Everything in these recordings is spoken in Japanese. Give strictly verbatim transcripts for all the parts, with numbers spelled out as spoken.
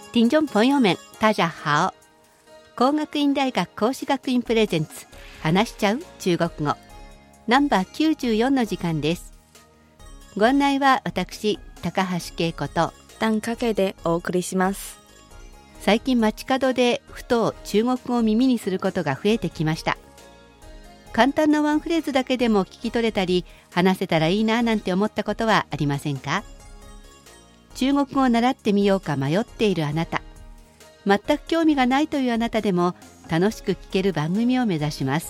听众朋友们大家好。工学院大学講師学院プレゼンツ話しちゃう中国語ナンバーきゅうじゅうよんの時間です。ご案内は私高橋恵子と丹かけでお送りします。 最近街角でふと中国語を耳にすることが増えてきました。簡単なワンフレーズだけでも聞き取れたり話せたらいいななんて思ったことはありませんか？中国語を習ってみようか迷っているあなた、全く興味がないというあなたでも楽しく聞ける番組を目指します。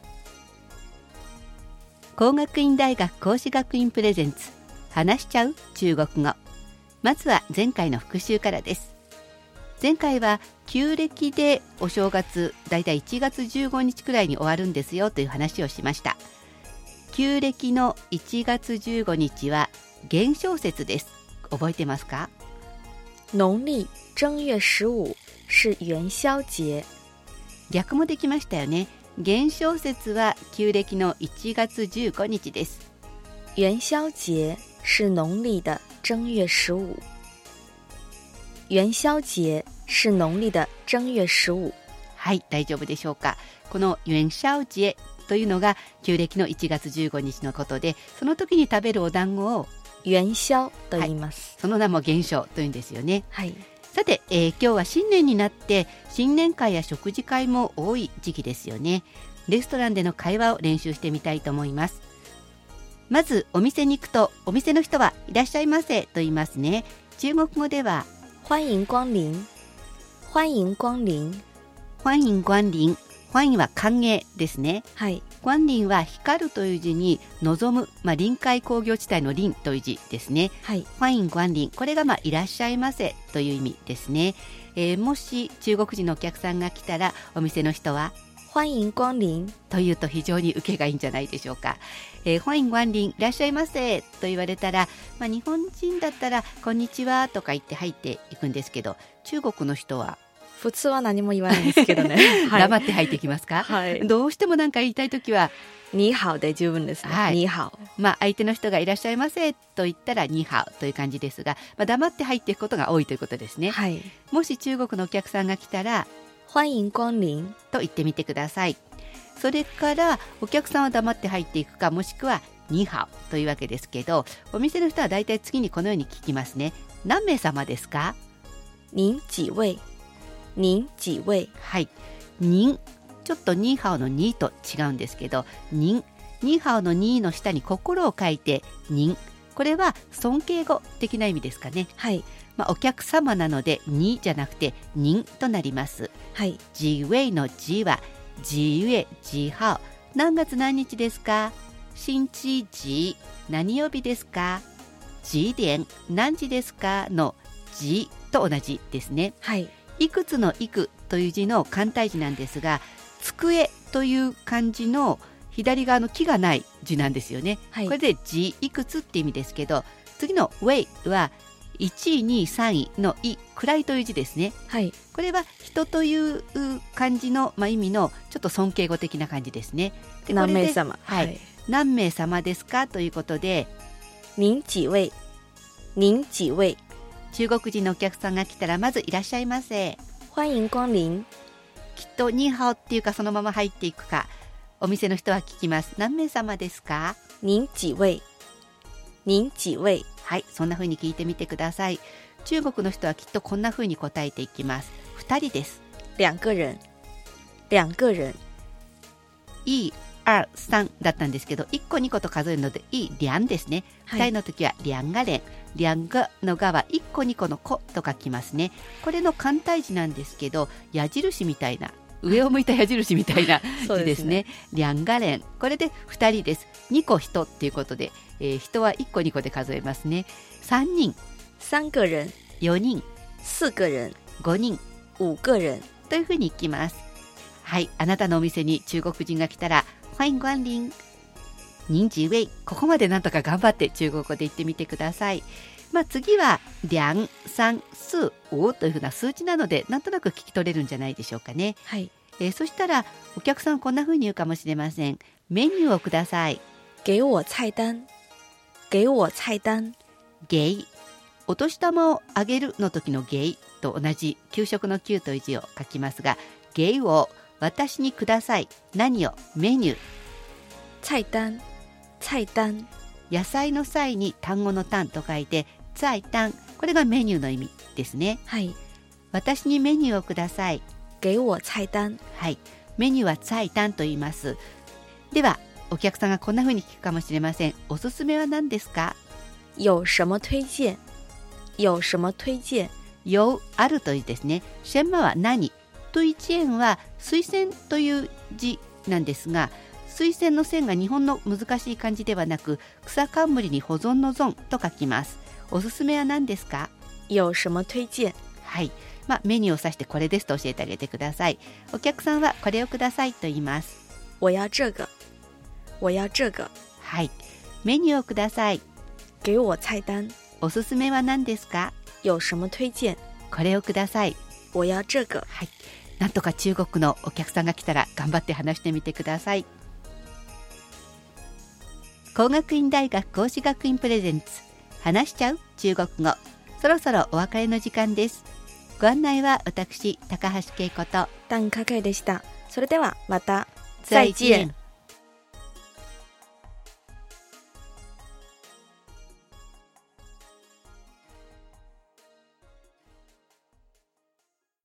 工学院大学講師学院プレゼンツ話しちゃう中国語。まずは前回の復習からです。前回は旧暦でお正月だいたいいちがつじゅうごにちくらいに終わるんですよという話をしました。旧暦のいちがつじゅうごにちは元宵節です。覚えてますか？ 農曆正月十五是元宵節。 逆もできましたよね。元宵節は旧暦のいちがつじゅうごにちです。 元宵節是農曆的正月十五。元宵節是農曆的正月十五。 はい、大丈夫でしょうか。この元宵節というのが旧暦のいちがつじゅうごにちのことで、その時に食べるお団子を元宵と言います、 はい、その名も元宵というんですよね。 はい、 さて、えー、今日は新年になって新年会や食事会も多い時期ですよね。レストランでの会話を練習してみたいと思います。まずお店に行くとお店の人はいらっしゃいませと言いますね。中国語では欢迎光臨、欢迎光臨、 欢迎光臨、欢迎は歓迎ですね。 はい、 光臨は光るという字に望む、まあ、臨海工業地帯の臨という字ですね。 はい、 欢迎光臨、これがまあいらっしゃいませという意味ですね。えー、もし中国人のお客さんが来たらお店の人は欢迎光臨というと非常に受けがいいんじゃないでしょうか。えー、欢迎光臨、いらっしゃいませと言われたら、まあ、日本人だったらこんにちはとか言って入っていくんですけど、中国の人は普通は何も言わないんですけどね、 はい、黙って入ってきますか？ はい、 どうしても何か言いたいときはニーハオで十分ですね。 はい、 ニーハオ、 まあ、相手の人がいらっしゃいませと言ったらニーハオという感じですが、まあ、黙って入っていくことが多いということですね。 はい、 もし中国のお客さんが来たら欢迎光臨と言ってみてください。それからお客さんは黙って入っていくか、もしくはニーハオというわけですけど、お店の人はだいたい次にこのように聞きますね。何名様ですか？ 您几位、您几位。 はい、您、ちょっとニーハオのニーと違うんですけど、您、ニーハオのニーの下に心を書いて您、これは尊敬語的な意味ですかね。 はい、 まあ、お客様なのでにじゃなくて您となります。 はい、 ジウェイのジはジユエジハオ、何月何日ですか？星期几、何曜日ですか？几点、何時ですかのじと同じですね。 はい、 いくつのいくという字の簡体字なんですが、机という漢字の左側の木がない字なんですよね。 はい、 これでじいくつって意味ですけど、次のウェイはいちいにいさんいのい、位という字ですね。 はい、 これは人という漢字の、まあ、意味のちょっと尊敬語的な感じですね。で何名様、 はいはい、何名様ですかということで您几位、您几位。 中国人のお客さんが来たらまずいらっしゃいませ、 欢迎光臨。 きっとニーハオっていうかそのまま入っていくか、お店の人は聞きます。何名様ですか？ 您几位、您几位。 はい、そんな風に聞いてみてください。中国の人はきっとこんな風に答えていきます。ふたりです。 两个人、两个人。 いち、に、さんだったんですけど、いっこにこと数えるのでい、りゃんですね。ふたりの時はりゃんがれん、りゃんがのがはいっこにこのこと書きますね。これの簡体字なんですけど、矢印みたいな、上を向いた矢印みたいな字ですね。りゃんがれん、これでふたりです。にこ人っていうことで、えー、人はいっこにこで数えますね。さんにん、 三个人、 よにん、 四个人、 ごにん、 五个人というふうにいきます。はい、あなたのお店に中国人が来たら欢迎光臨、您几位、ここまでなんとか頑張って中国語で言ってみてください。まあ、次は两、三、四、五というふうな数値なのでなんとなく聞き取れるんじゃないでしょうかね。 はい、 えー、そしたらお客さんこんなふうに言うかもしれません。メニューをください。 给我菜单、给我菜单。 给、 お年玉をあげるの時のゲと同じ給食の給という字を書きますが、ゲを私にください、何を、メニュー。 菜单菜单、 野菜の際に単語の単と書いて菜単、これがメニューの意味ですね。 はい。 私にメニューをください。 给我菜单。 はい。メニューは菜単と言います。では、お客さんがこんな風に聞くかもしれません。おすすめは何ですか？ 有什么推荐？有什么推荐？ 有、あるというですね。シェンマは何？推薦は推薦という字なんですが、推薦の線が日本の難しい漢字ではなく、草冠に保存の存と書きます。おすすめは何ですか？ 有什么推薦？ はい。まあ、メニューを指してこれですと教えてあげてください。お客さんはこれをくださいと言います。 我要这个。我要这个。 はい。メニューをください。 给我菜单。 おすすめは何ですか？ 有什么推薦？ これをください。 我要这个。 はい。なんとか中国のお客さんが来たら頑張って話してみてください。工学院大学講師学院プレゼンツ、話しちゃう中国語。そろそろお別れの時間です。ご案内は私、高橋恵子と Dan Kakaでした。それではまた。 再見。